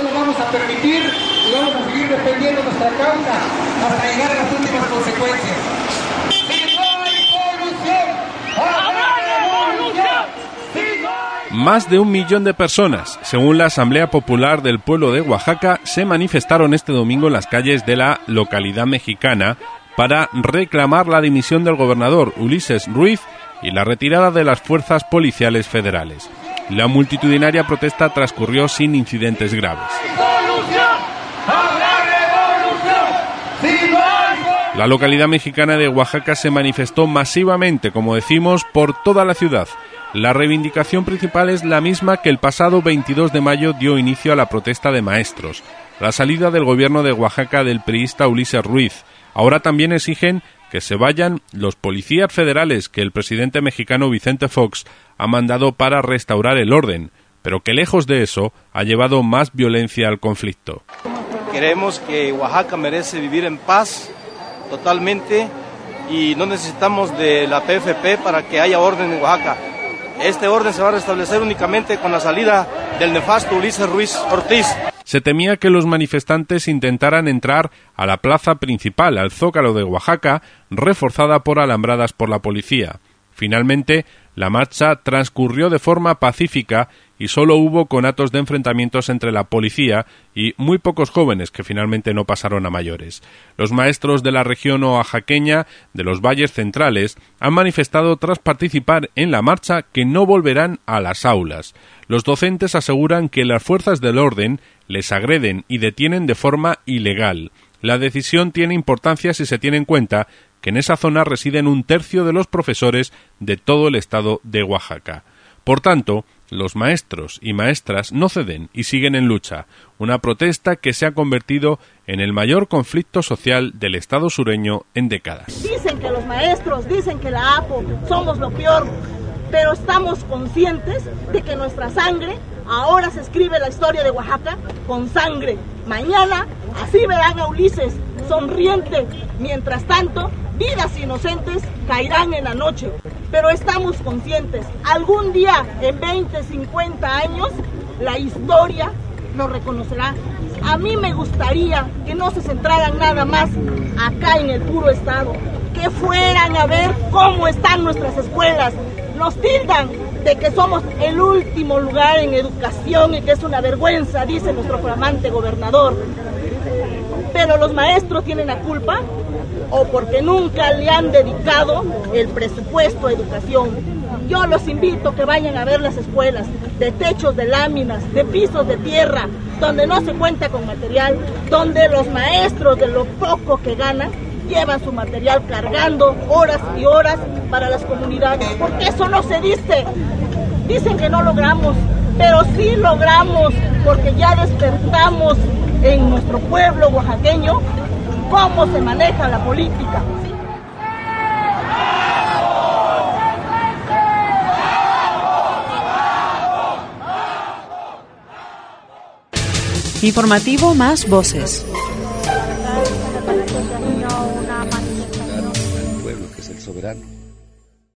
no lo vamos a permitir y vamos a seguir defendiendo nuestra causa hasta llegar a las últimas consecuencias. Si no hay solución, habrá revolución. Más de 1 millón de personas, según la Asamblea Popular del Pueblo de Oaxaca, se manifestaron este domingo en las calles de la localidad mexicana para reclamar la dimisión del gobernador Ulises Ruiz y la retirada de las fuerzas policiales federales. La multitudinaria protesta transcurrió sin incidentes graves. La localidad mexicana de Oaxaca se manifestó masivamente, como decimos, por toda la ciudad. La reivindicación principal es la misma que el pasado 22 de mayo dio inicio a la protesta de maestros, la salida del gobierno de Oaxaca del priista Ulises Ruiz. Ahora también exigen que se vayan los policías federales que el presidente mexicano Vicente Fox ha mandado para restaurar el orden, pero que lejos de eso ha llevado más violencia al conflicto. Creemos que Oaxaca merece vivir en paz totalmente y no necesitamos de la PFP para que haya orden en Oaxaca. Este orden se va a restablecer únicamente con la salida del nefasto Ulises Ruiz Ortiz. Se temía que los manifestantes intentaran entrar a la plaza principal, al Zócalo de Oaxaca, reforzada por alambradas por la policía. Finalmente, la marcha transcurrió de forma pacífica y solo hubo conatos de enfrentamientos entre la policía y muy pocos jóvenes que finalmente no pasaron a mayores. Los maestros de la región oaxaqueña de los valles centrales han manifestado tras participar en la marcha que no volverán a las aulas. Los docentes aseguran que las fuerzas del orden les agreden y detienen de forma ilegal. La decisión tiene importancia si se tiene en cuenta que en esa zona residen 1/3 de los profesores de todo el estado de Oaxaca. Por tanto, los maestros y maestras no ceden y siguen en lucha, una protesta que se ha convertido en el mayor conflicto social del estado sureño en décadas. Dicen que los maestros, dicen que la APO somos lo peor, pero estamos conscientes de que nuestra sangre, ahora se escribe la historia de Oaxaca con sangre. Mañana así verán a Ulises sonriente. Mientras tanto, vidas inocentes caerán en la noche. Pero estamos conscientes, algún día, en 20, 50 años, la historia lo reconocerá. A mí me gustaría que no se centraran nada más acá en el puro estado, que fueran a ver cómo están nuestras escuelas. Nos tildan de que somos el último lugar en educación y que es una vergüenza, dice nuestro flamante gobernador. Pero los maestros tienen la culpa o porque nunca le han dedicado el presupuesto a educación. Yo los invito a que vayan a ver las escuelas de techos de láminas, de pisos de tierra, donde no se cuenta con material, donde los maestros de lo poco que ganan llevan su material cargando horas y horas para las comunidades, porque eso no se dice. Dicen que no logramos, pero sí logramos, porque ya despertamos en nuestro pueblo oaxaqueño cómo se maneja la política. Informativo Más Voces.